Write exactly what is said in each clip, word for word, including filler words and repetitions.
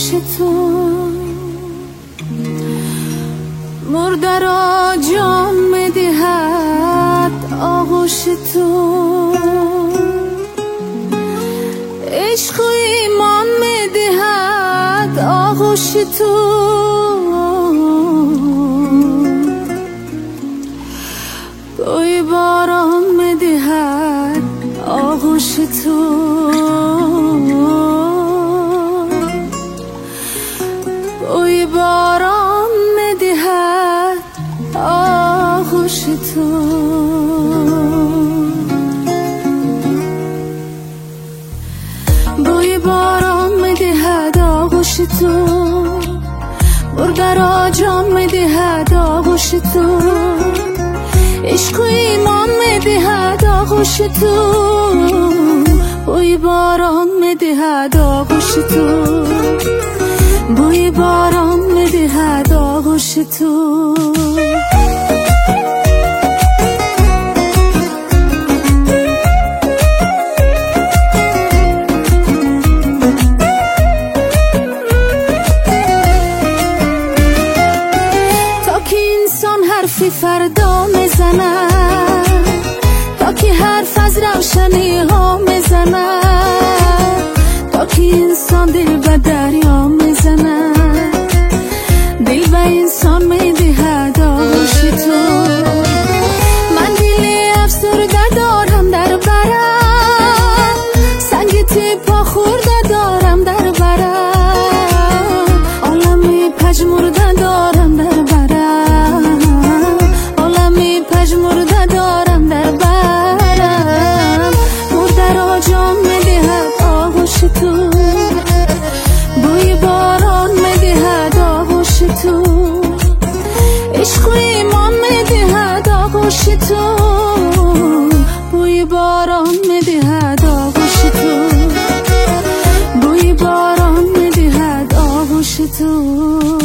تو، مرده را جان میدهد آغوش تو، عشق و ایمان میدهد آغوش تو، بوی باران میدهد آغوش تو، بوی باران میدهد آغوش تو. بوی باران میدهد آغوش تو، مرده را جان میدهد آغوش تو، عشق و ایمان میدهد آغوش تو، بوی باران میدهد آغوش تو، بوی باران میدهد آغوش تو. تا که انسان حرفی فردا میزنه، تا که حرف از روشنی ها میزنه، تا که انسان دل به دریا میزنه، دل به انسان میدهد آغوش تو. من دل افسرده دارم در برم، سنگ تیپا خورده دارم در برم، عالمی پژمرده دارم در برم، عالمی پژمرده دارم در برم، مرده را جان میدهد آغوش تو، بوی باران میدهد آغوش تو، عشق و ایمان میدهد آغوش تو، بوی باران میدهد آغوش تو، بوی باران میدهد آغوش تو.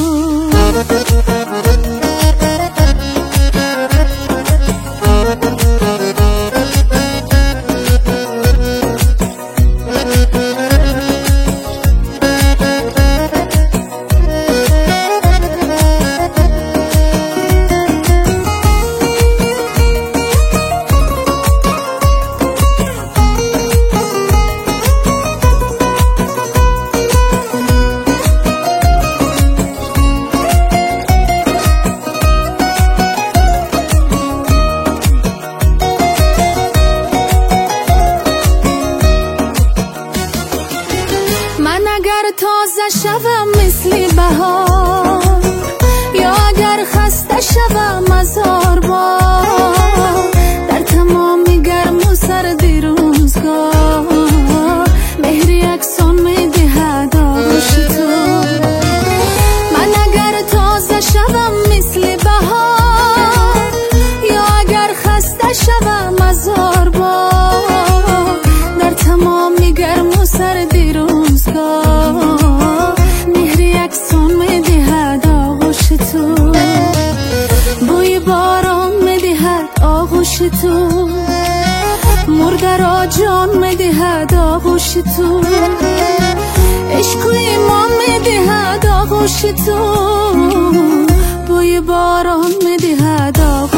من اگر تازه شوم مثل بهار، یا اگر خسته شوم از بار، در تمام گرم و سردی روزگار، مهر یکسان میدهد آغوش تو. من اگر تازه شوم مثل بهار، یا اگر خسته شوم از بار، در تمام گرم و سردی روزگار، مهر یکسان میدهد آغوش تو، بوی باران میدهد آغوش تو، مرده را جان میدهد آغوش تو، عشق و ایمان میدهد آغوش تو، بوی باران میدهد آغوش